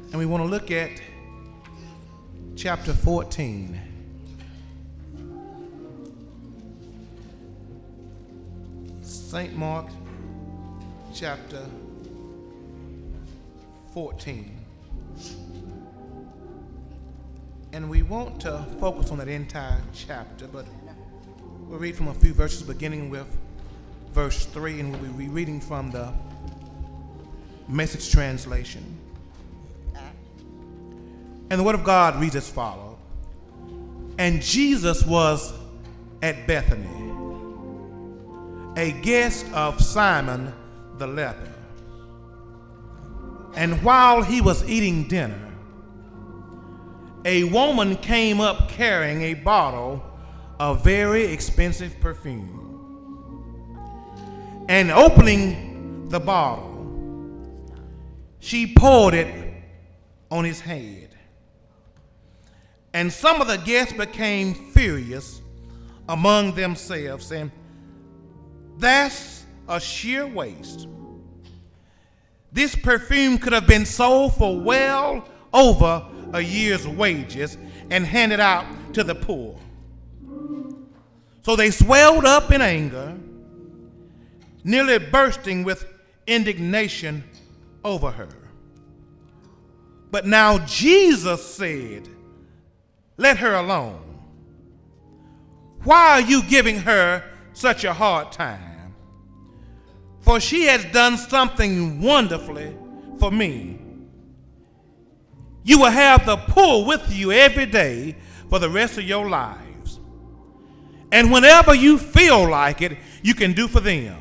And we want to look at chapter 14. St. Mark chapter 14. And we want to focus on that entire chapter, but we'll read from a few verses beginning with verse 3, and we'll be reading from the Message translation. And the word of God reads as follows. And Jesus was at Bethany, a guest of Simon the leper. And while he was eating dinner, a woman came up carrying a bottle of very expensive perfume. And opening the bottle, she poured it on his head. And some of the guests became furious among themselves, saying, "That's a sheer waste. This perfume could have been sold for well over a year's wages and handed out to the poor." So they swelled up in anger, nearly bursting with indignation over her. But now Jesus said, "Let her alone. Why are you giving her such a hard time? For she has done something wonderfully for me. You will have the poor with you every day for the rest of your lives. And whenever you feel like it, you can do for them.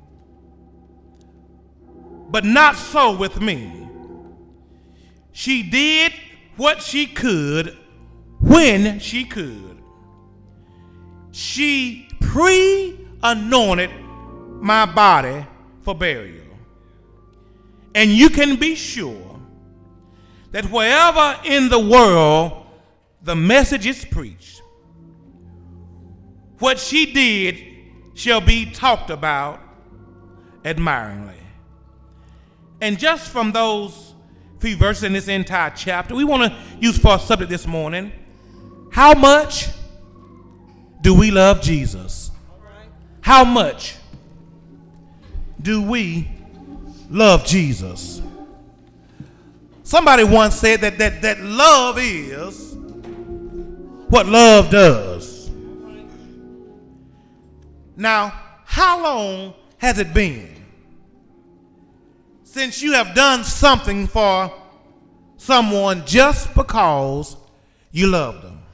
But not so with me. She did what she could when she could. She pre-anointed my body for burial. And you can be sure that wherever in the world the message is preached, what she did shall be talked about admiringly." And just from those few verses in this entire chapter, we want to use for our subject this morning, how much do we love Jesus? How much do we love Jesus? Somebody once said that love is what love does. Now, how long has it been since you have done something for someone just because you love them?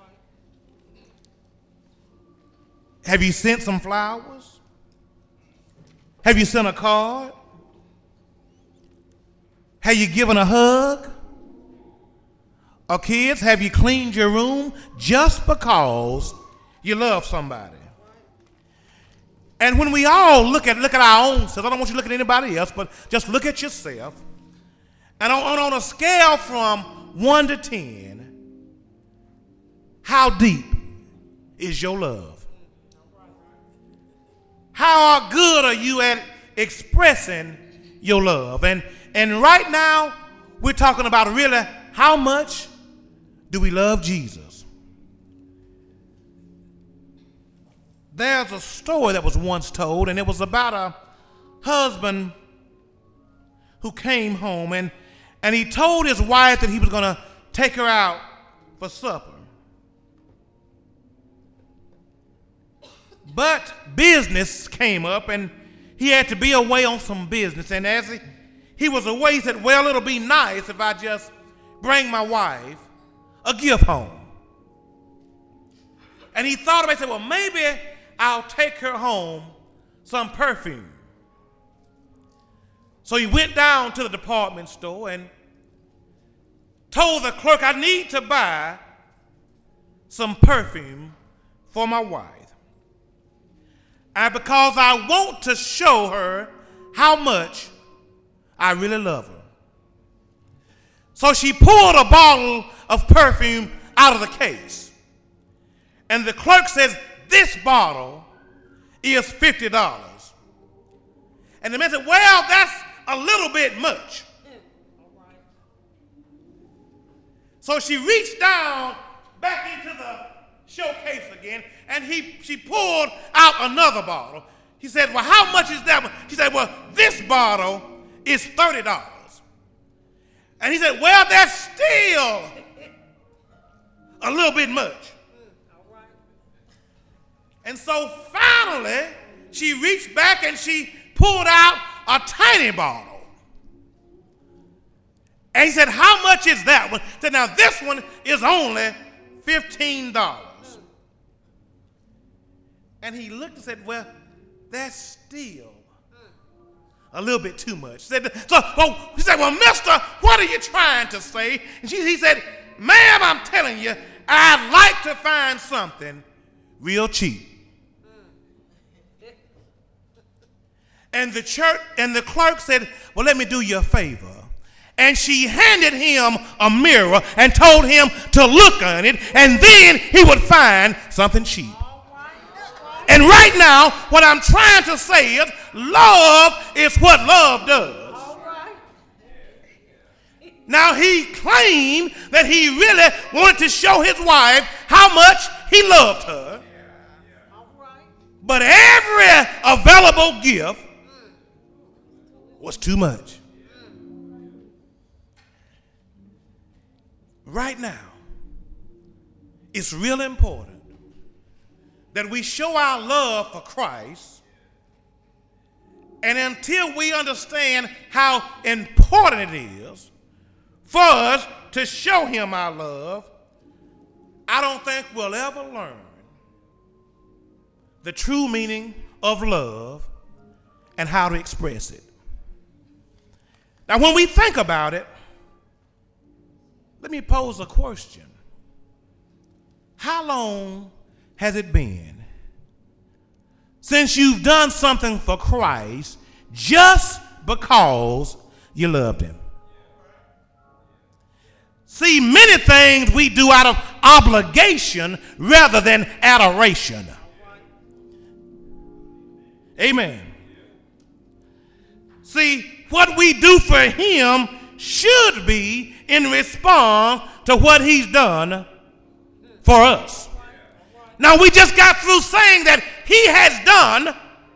Have you sent some flowers? Have you sent a card? Have you given a hug? Or kids, have you cleaned your room just because you love somebody? And when we all look at our own selves, I don't want you to look at anybody else, but just look at yourself. And on a scale from 1 to 10, how deep is your love? How good are you at expressing your love? And right now, we're talking about really how much do we love Jesus? There's a story that was once told, and it was about a husband who came home, and he told his wife that he was going to take her out for supper. But business came up, and he had to be away on some business. And as he was away, he said, "Well, it'll be nice if I just bring my wife a gift home." And he thought about it, said, "Well, maybe I'll take her home some perfume." So he went down to the department store and told the clerk, "I need to buy some perfume for my wife. And because I want to show her how much I really love her." So she pulled a bottle of perfume out of the case. And the clerk says, "This bottle is $50. And the man said, "Well, that's a little bit much." So she reached down back into the showcase again, and she pulled out another bottle. He said, well, how much is that one? She said, well, this bottle is $30. And he said, well, that's still a little bit much. And so finally, she reached back and she pulled out a tiny bottle. And he said, how much is that one? He said, now this one is only $15. And he looked and said, well, that's still a little bit too much. He said, well, mister, what are you trying to say? And he said, ma'am, I'm telling you, I'd like to find something real cheap. And the clerk said, well, let me do you a favor. And she handed him a mirror and told him to look on it, and then he would find something cheap. And right now, what I'm trying to say is, love is what love does. Now, he claimed that he really wanted to show his wife how much he loved her. But every available gift was too much. Right now, it's real important that we show our love for Christ, and until we understand how important it is for us to show him our love, I don't think we'll ever learn the true meaning of love and how to express it. Now, when we think about it, let me pose a question. How long has it been since you've done something for Christ just because you loved him? See, many things we do out of obligation rather than adoration. Amen. See, what we do for him should be in response to what he's done for us. Now, we just got through saying that he has done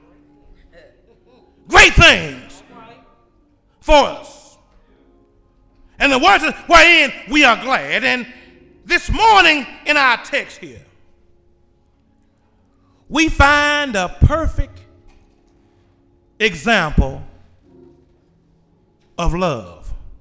great things for us. And the words wherein we are glad. And this morning in our text here, we find a perfect example of love.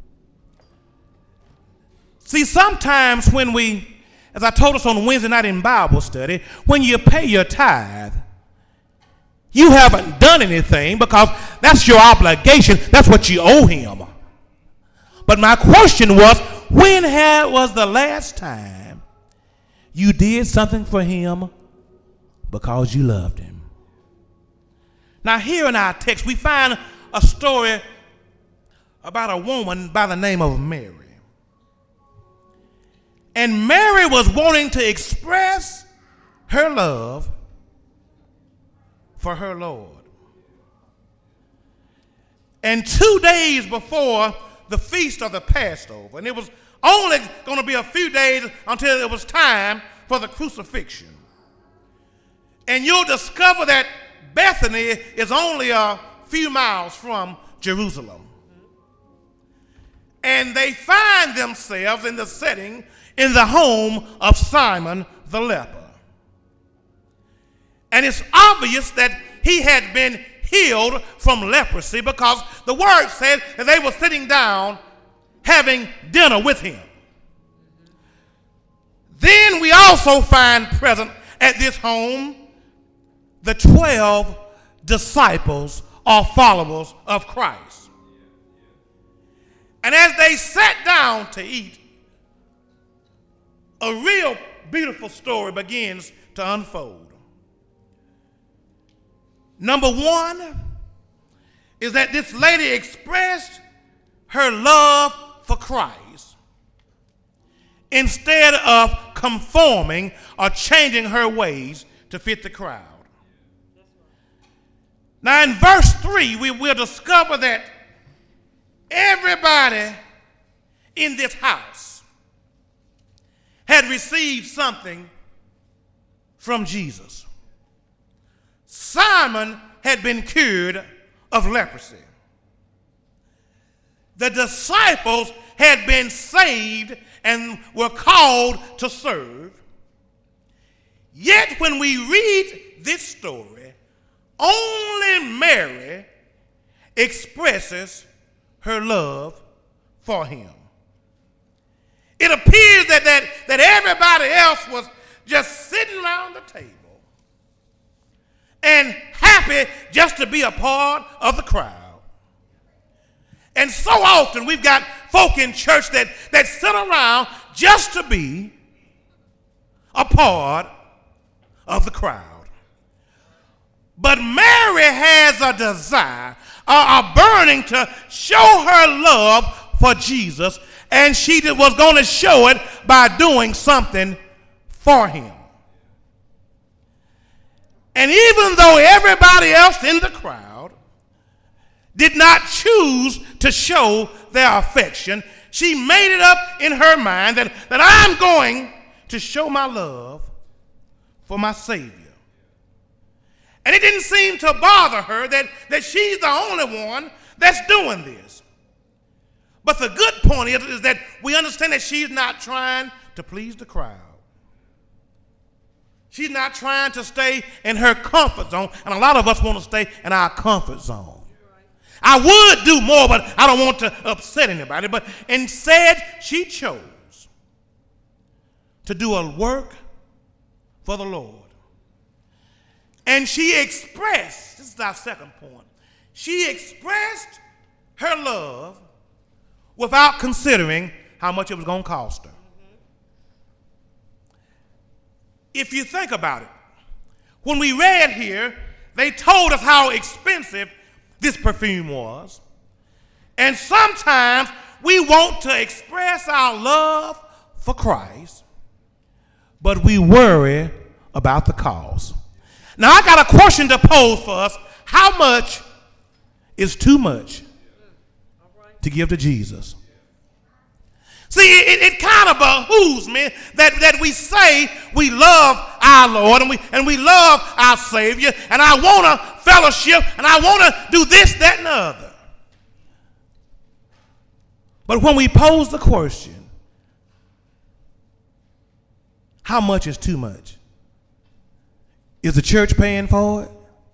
See, sometimes when we, as I told us on Wednesday night in Bible study, when you pay your tithe, you haven't done anything because that's your obligation. That's what you owe him. But my question was, when was the last time you did something for him because you loved him? Now, here in our text, we find a story about a woman by the name of Mary. And Mary was wanting to express her love for her Lord. And 2 days before the feast of the Passover, and it was only going to be a few days until it was time for the crucifixion. And you'll discover that Bethany is only a few miles from Jerusalem. And they find themselves in the setting in the home of Simon the leper. And it's obvious that he had been healed from leprosy because the word said that they were sitting down having dinner with him. Then we also find present at this home the 12 disciples or followers of Christ. And as they sat down to eat, a real beautiful story begins to unfold. Number one is that this lady expressed her love for Christ instead of conforming or changing her ways to fit the crowd. Now, in verse 3, we will discover that everybody in this house had received something from Jesus. Simon had been cured of leprosy. The disciples had been saved and were called to serve. Yet when we read this story, only Mary expresses her love for him. It appears that everybody else was just sitting around the table and happy just to be a part of the crowd. And so often we've got folk in church that sit around just to be a part of the crowd. But Mary has a desire, a burning to show her love for Jesus, and she was going to show it by doing something for him. And even though everybody else in the crowd did not choose to show their affection, she made it up in her mind that I'm going to show my love for my Savior. And it didn't seem to bother her that she's the only one that's doing this. But the good point is that we understand that she's not trying to please the crowd. She's not trying to stay in her comfort zone, and a lot of us want to stay in our comfort zone. I would do more, but I don't want to upset anybody. But instead, she chose to do a work for the Lord. And she expressed, this is our second point, she expressed her love without considering how much it was going to cost her. If you think about it, when we read here, they told us how expensive this perfume was. And sometimes we want to express our love for Christ, but we worry about the cost. Now, I got a question to pose for us. How much is too much to give to Jesus? See, it kind of behooves me that we say we love our Lord and we love our Savior, and I want to fellowship and I want to do this, that, and the other. But when we pose the question, how much is too much? Is the church paying for it?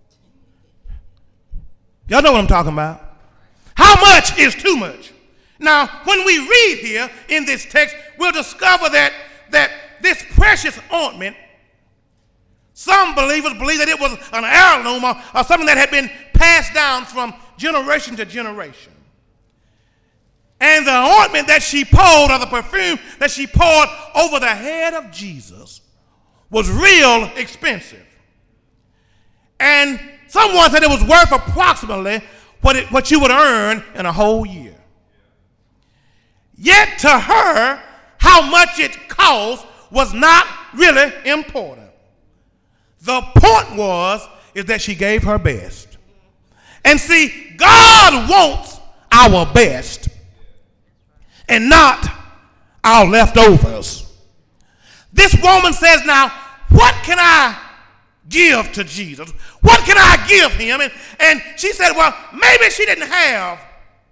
Y'all know what I'm talking about. How much is too much? Now, when we read here in this text, we'll discover that this precious ointment, some believers believe that it was an heirloom or something that had been passed down from generation to generation. And the ointment that she poured, or the perfume that she poured over the head of Jesus, was real expensive. And someone said it was worth approximately what you would earn in a whole year. Yet to her, how much it cost was not really important. The point is that she gave her best. And see, God wants our best and not our leftovers. This woman says, now, what can I give to Jesus? What can I give him? And she said, well, maybe she didn't have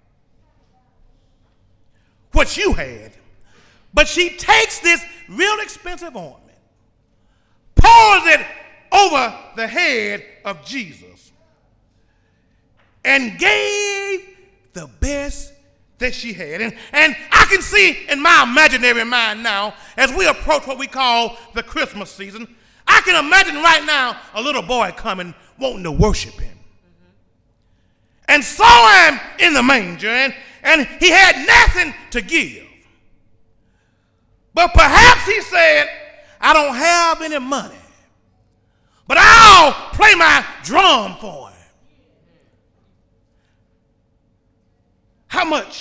what you had, but she takes this real expensive ointment, pours it over the head of Jesus, and gave the best that she had. And I can see in my imaginary mind now, as we approach what we call the Christmas season, I can imagine right now a little boy coming wanting to worship him. And saw him in the manger, and he had nothing to give. But perhaps he said, I don't have any money, but I'll play my drum for him. How much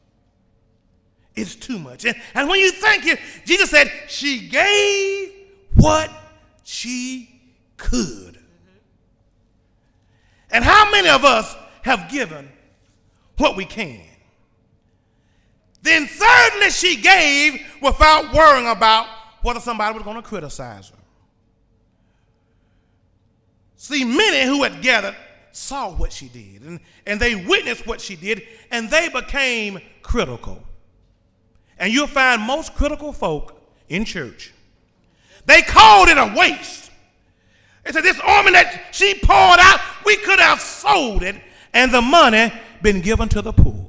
is too much? And when you think it, Jesus said, she gave what she could. And how many of us have given what we can? Then thirdly, she gave without worrying about whether somebody was going to criticize her. See, many who had gathered saw what she did, and they witnessed what she did, and they became critical. And you'll find most critical folk in church. They called it a waste. They said, this ointment that she poured out, we could have sold it, and the money been given to the poor.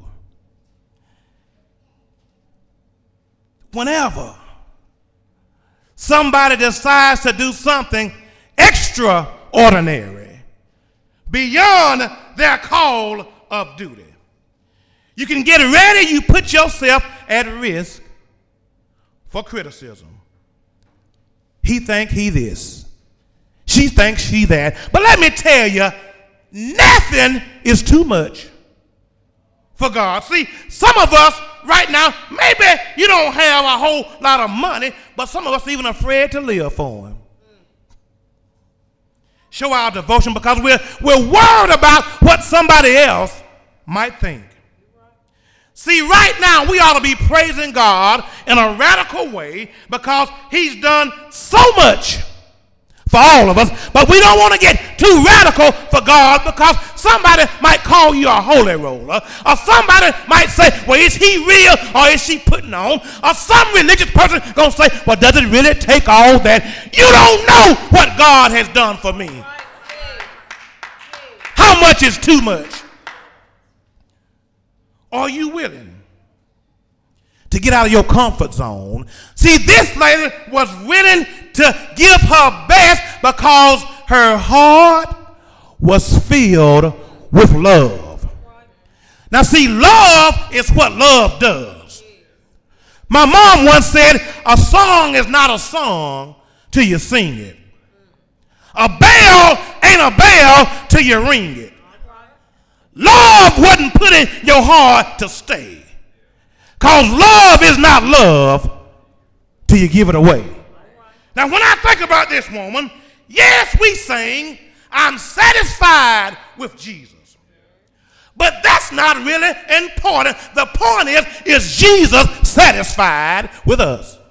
Whenever somebody decides to do something extraordinary, beyond their call of duty, you can get ready, you put yourself at risk for criticism. He think he this. She thinks she that. But let me tell you, nothing is too much for God. See, some of us right now, maybe you don't have a whole lot of money, but some of us even afraid to live for him. Show our devotion because we're worried about what somebody else might think. See, right now we ought to be praising God in a radical way because he's done so much for all of us, but we don't want to get too radical for God because somebody might call you a holy roller, or somebody might say, well, is he real or is she putting on? Or some religious person going to say, well, does it really take all that? You don't know what God has done for me. How much is too much? Are you willing to get out of your comfort zone? See, this lady was willing to give her best because her heart was filled with love. Now, see, love is what love does. My mom once said, a song is not a song till you sing it. A bell ain't a bell till you ring it. Love wasn't put in your heart to stay. Because love is not love till you give it away. Now, when I think about this woman, yes, we sing, I'm satisfied with Jesus. But that's not really important. The point is Jesus satisfied with us?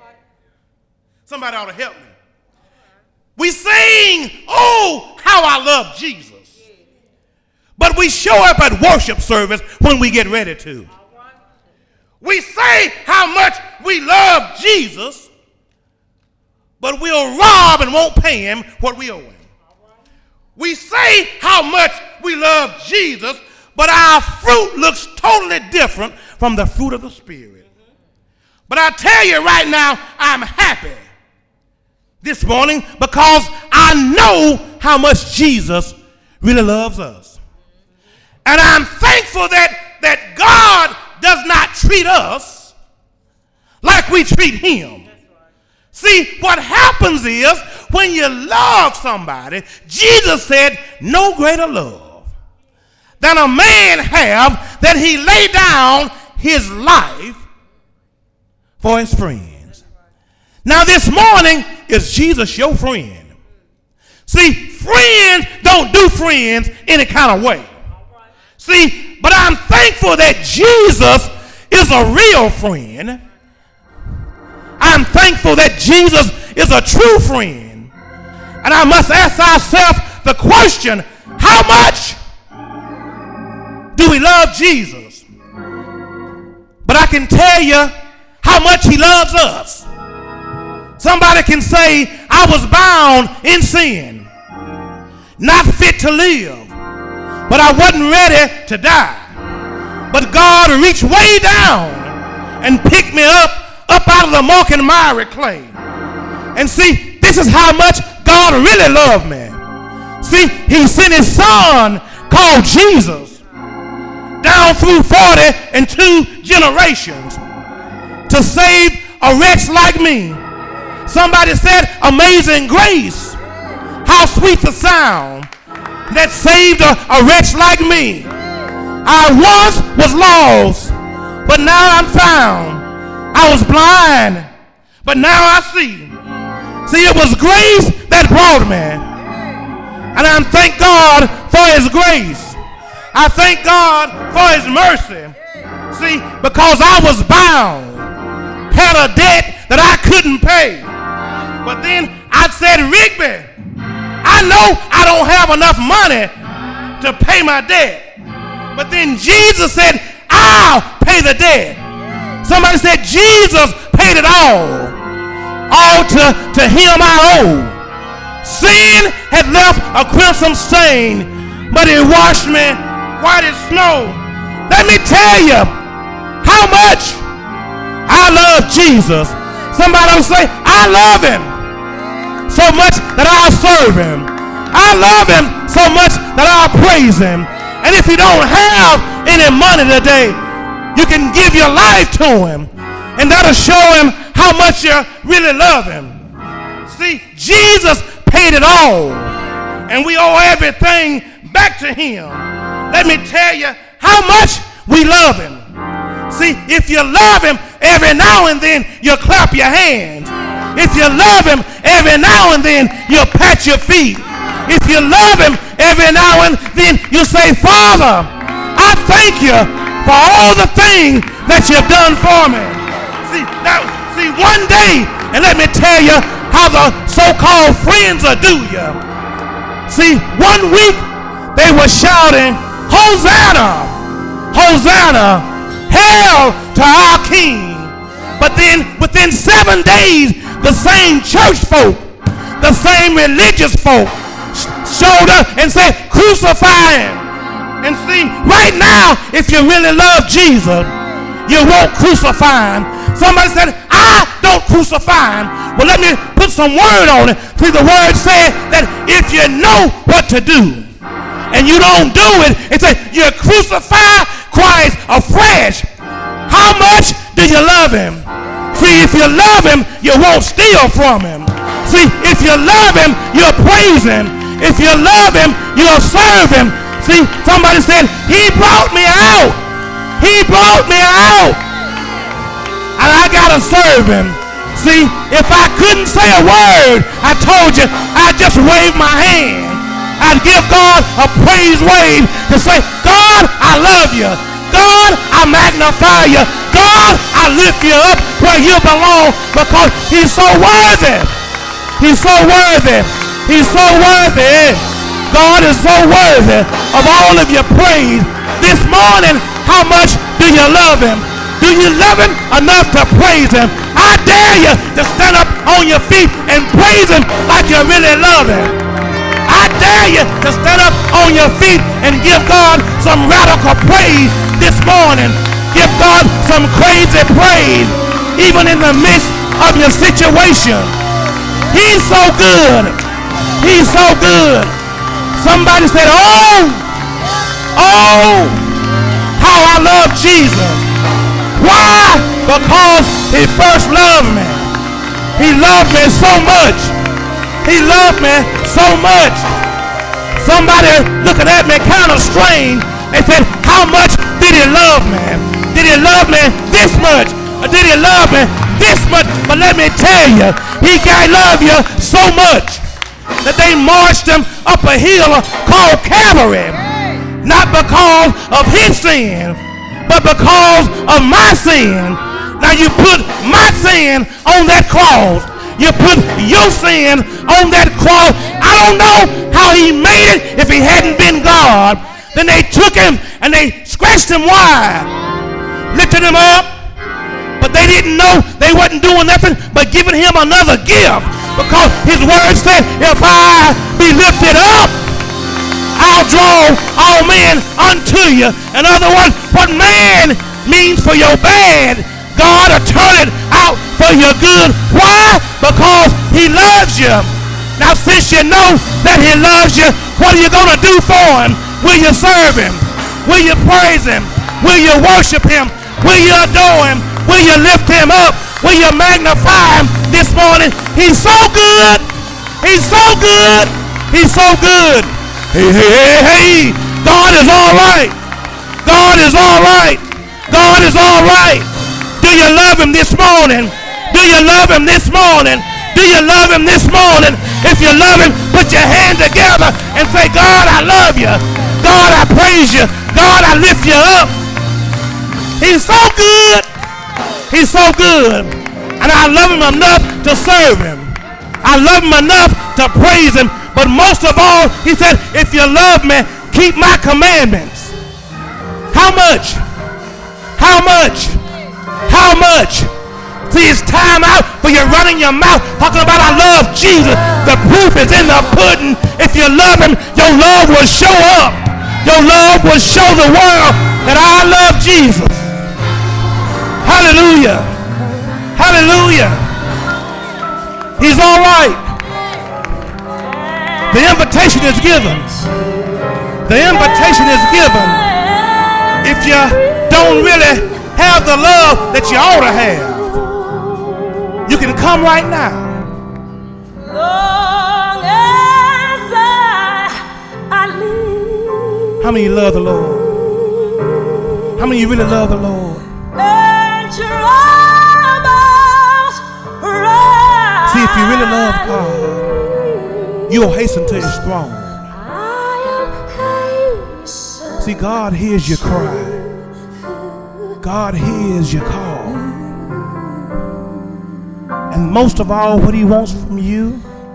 Somebody ought to help me. We sing, oh, how I love Jesus. But we show up at worship service when we get ready to. We say how much we love Jesus, but we'll rob and won't pay him what we owe him. We say how much we love Jesus, but our fruit looks totally different from the fruit of the Spirit. But I tell you right now, I'm happy this morning because I know how much Jesus really loves us. And I'm thankful that God does not treat us like we treat him. See, what happens is when you love somebody, Jesus said, no greater love than a man have that he lay down his life for his friends. Now this morning, is Jesus your friend? See, friends don't do friends any kind of way. See, but I'm thankful that Jesus is a real friend. I'm thankful that Jesus is a true friend. And I must ask ourselves the question, how much do we love Jesus? But I can tell you how much he loves us. Somebody can say, I was bound in sin, not fit to live, but I wasn't ready to die. But God reached way down and picked me up out of the muck and miry clay. And see, this is how much God really loved me. See, he sent his son called Jesus down through 42 generations to save a wretch like me. Somebody said, amazing grace, how sweet the sound that saved a wretch like me. I once was lost, but now I'm found. I was blind, but now I see. See, it was grace that brought me. And I thank God for his grace. I thank God for his mercy. See, because I was bound, had a debt that I couldn't pay. But then I said, Rigby, I know I don't have enough money to pay my debt. But then Jesus said, I'll pay the debt. Somebody said, Jesus paid it all. All to him I owe. Sin had left a crimson stain, but it washed me white as snow. Let me tell you how much I love Jesus. Somebody will say, I love him so much that I'll serve him. I love him so much that I'll praise him. And if you don't have any money today, you can give your life to him, and that'll show him how much you really love him. See, Jesus paid it all, and we owe everything back to him. Let me tell you how much we love him. See, if you love him, every now and then you'll clap your hands. If you love him, every now and then you'll pat your feet. If you love him, every now and then you'll say, Father, I thank you for all the things that you've done for me. See, one day, and let me tell you how the so-called friends will do you. See, one week they were shouting, Hosanna, Hosanna, hail to our King. But then within 7 days, the same church folk, the same religious folk showed up and said, crucify him. And see, right now, if you really love Jesus, you won't crucify him. Somebody said, I don't crucify him. Well, let me put some word on it. See, the word said that if you know what to do and you don't do it, it says you crucify Christ afresh. How much do you love him? See, if you love him, you won't steal from him. See, if you love him, you'll praise him. If you love him, you'll serve him. See, somebody said, he brought me out. He brought me out. And I got to serve him. See, if I couldn't say a word, I told you, I'd just wave my hand. I'd give God a praise wave to say, God, I love you. God, I magnify you. God, I lift you up where you belong because he's so worthy. He's so worthy. He's so worthy. God is so worthy of all of your praise. This morning, how much do you love him? Do you love him enough to praise him? I dare you to stand up on your feet and praise him like you really love him. I dare you to stand up on your feet and give God some radical praise this morning. Give God some crazy praise even in the midst of your situation. He's so good. He's so good. Somebody said, oh, how I love Jesus. Why? Because he first loved me. He loved me so much. He loved me so much. Somebody looking at me kind of strange. They said, how much did he love me? Did he love me this much? Or did he love me this much? But let me tell you, he can love you so much that they marched him up a hill called Calvary. Not because of his sin, but because of my sin. Now you put my sin on that cross. You put your sin on that cross. I don't know how he made it if he hadn't been God. Then they took him and they scratched him wide, lifted him up, but they didn't know they wasn't doing nothing but giving him another gift, because his word said, if I be lifted up, I'll draw all men unto you. In other words, what man means for your bad, God will turn it out for your good. Why? Because he loves you. Now, since you know that he loves you, what are you going to do for him? Will you serve him? Will you praise him? Will you worship him? Will you adore him? Will you lift him up? Will you magnify him this morning? He's so good. He's so good. He's so good. Hey, hey, hey, hey. God is all right. God is all right. God is all right. Do you love him this morning? Do you love him this morning? Do you love him this morning? If you love him, put your hand together and say, God, I love you. God, I praise you. God, I lift you up. He's so good. He's so good. And I love him enough to serve him. I love him enough to praise him. But most of all, he said, if you love me, keep my commandments. How much? How much? How much? See, it's time out for you running your mouth talking about I love Jesus. The proof is in the pudding. If you love him, your love will show up. Your love will show the world that I love Jesus. Hallelujah. Hallelujah. He's all right. The invitation is given. The invitation is given. If you don't really have the love that you ought to have, you can come right now. Long as I live. How many of you love the Lord? How many of you really love the Lord? And troubles rise. See, if you really love God, you'll hasten to his throne. See, God hears your cry. God hears your call. And most of all, what he wants from you,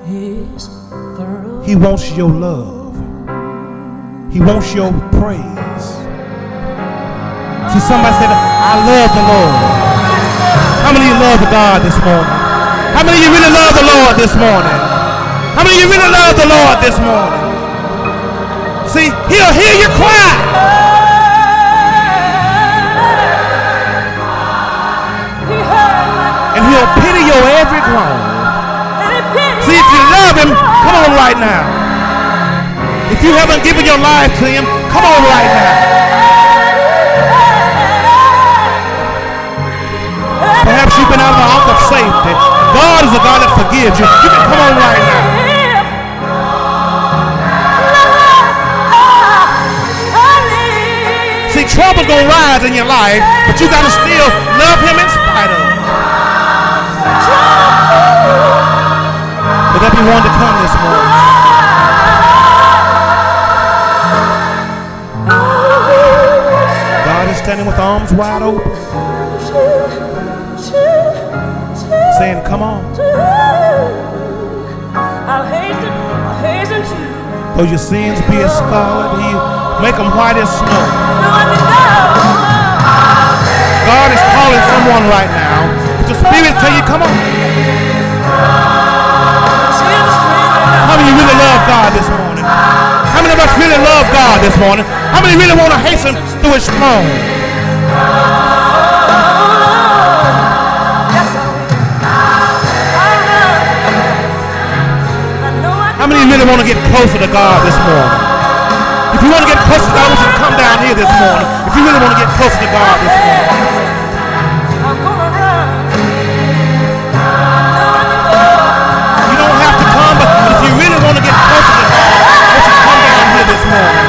he wants your love. He wants your praise. See, somebody said, I love the Lord. How many of you love God this morning? How many of you really love the Lord this morning? How many of you really love the Lord this morning? See, he'll hear your cry. And he'll pity your every groan. See, if you love him, come on right now. If you haven't given your life to him, come on right now. Perhaps you've been out of the ark of safety. God is a God that forgives you. You can come on right now. See, trouble's gonna rise in your life, but you gotta still love him in spite of it. Would there be one to come this morning? God is standing with arms wide open, saying, come on. I'll hasten to. Though your sins be as scarlet, he make them white as snow. God is calling someone right now. The Spirit tell you, come on. How many of you really love God this morning? How many of us really love God this morning? How many really want to hasten to his throne? How many really want to get closer to God this morning? If you want to get closer to God, I want you to come down here this morning. If you really want to get closer to God this morning. You don't have to come, but if you really want to get closer to God, I want you to come down here this morning.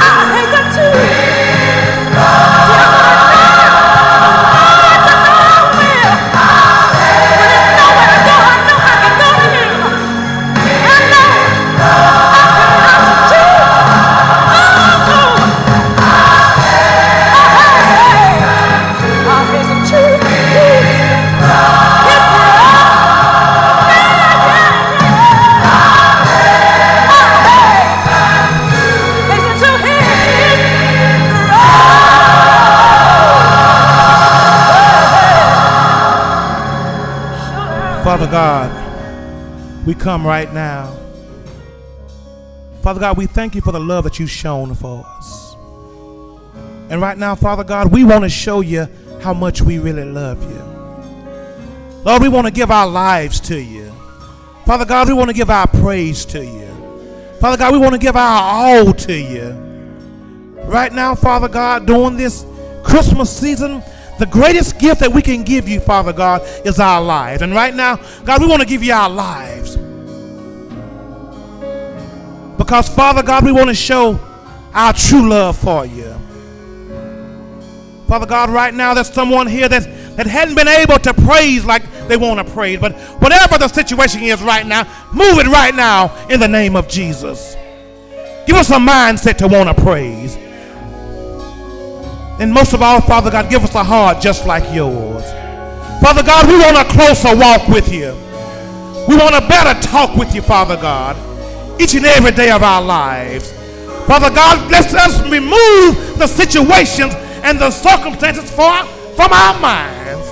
Father God, we come right now. Father God, we thank you for the love that you've shown for us. And right now, Father God, we want to show you how much we really love you. Lord, we want to give our lives to you. Father God, we want to give our praise to you. Father God, we want to give our all to you. Right now, Father God, during this Christmas season, the greatest gift that we can give you, Father God, is our lives. And right now, God, we want to give you our lives. Because, Father God, we want to show our true love for you. Father God, right now, there's someone here that hadn't been able to praise like they want to praise. But whatever the situation is right now, move it right now in the name of Jesus. Give us a mindset to want to praise. And most of all, Father God, give us a heart just like yours. Father God, we want a closer walk with you. We want a better talk with you, Father God, each and every day of our lives. Father God, let us remove the situations and the circumstances from our minds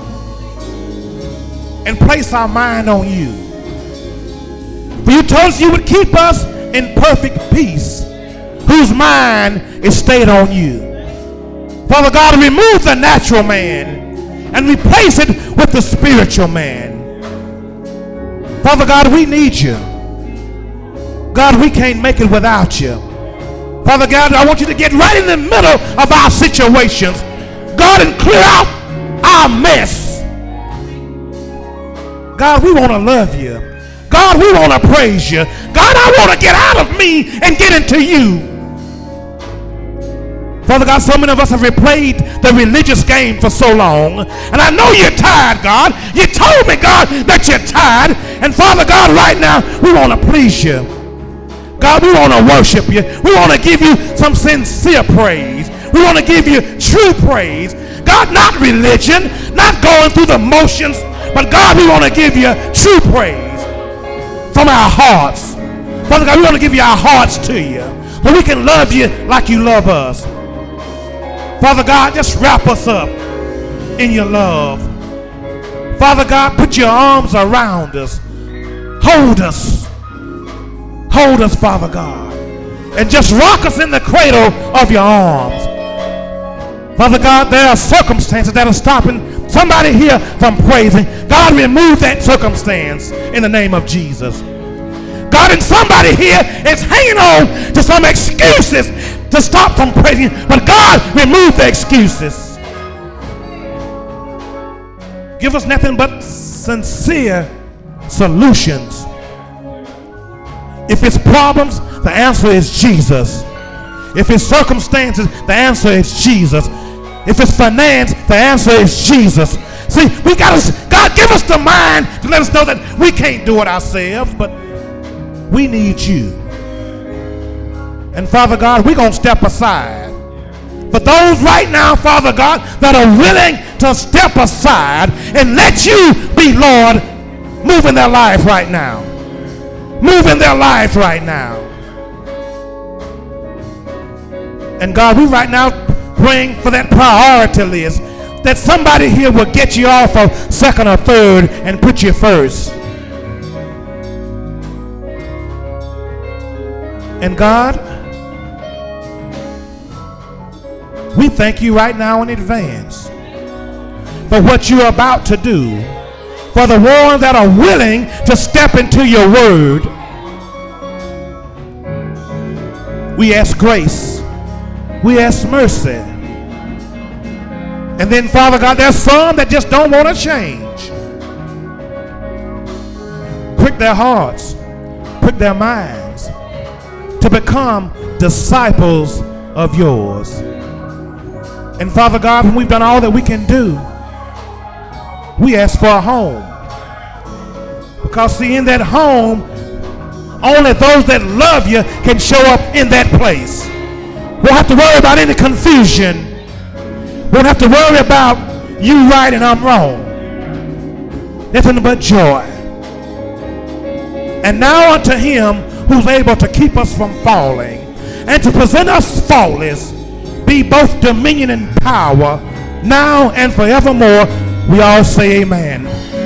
and place our mind on you. For you told us you would keep us in perfect peace, whose mind is stayed on you. Father God, remove the natural man and replace it with the spiritual man. Father God, we need you. God, we can't make it without you. Father God, I want you to get right in the middle of our situations, God, and clear out our mess. God, we want to love you. God, we want to praise you. God, I want to get out of me and get into you. Father God, so many of us have replayed the religious game for so long. And I know you're tired, God. You told me, God, that you're tired. And Father God, right now, we want to please you. God, we want to worship you. We want to give you some sincere praise. We want to give you true praise. God, not religion, not going through the motions, but God, we want to give you true praise from our hearts. Father God, we want to give you our hearts to you, so we can love you like you love us. Father God, just wrap us up in your love. Father God, put your arms around us. Hold us. Hold us, Father God. And just rock us in the cradle of your arms. Father God, there are circumstances that are stopping somebody here from praising. God, remove that circumstance in the name of Jesus. God, and somebody here is hanging on to some excuses to stop from praising. But God, remove the excuses. Give us nothing but sincere solutions. If it's problems, the answer is Jesus. If it's circumstances, the answer is Jesus. If it's finance, the answer is Jesus. See, God, give us the mind to let us know that we can't do it ourselves, but we need you. And Father God, we're going to step aside. But those right now, Father God, that are willing to step aside and let you be Lord, move in their life right now. Move in their life right now. And God, we right now praying for that priority list, that somebody here will get you off of second or third and put you first. And God, we thank you right now in advance for what you're about to do. For the ones that are willing to step into your word, we ask grace. We ask mercy. And then, Father God, there's some that just don't want to change. Prick their hearts, prick their minds to become disciples of yours. And Father God, when we've done all that we can do, we ask for a home. Because see, in that home, only those that love you can show up in that place. Won't have to worry about any confusion. Won't have to worry about you right and I'm wrong. Nothing but joy. And now unto him who's able to keep us from falling and to present us faultless, be both dominion and power, now and forevermore. We all say amen.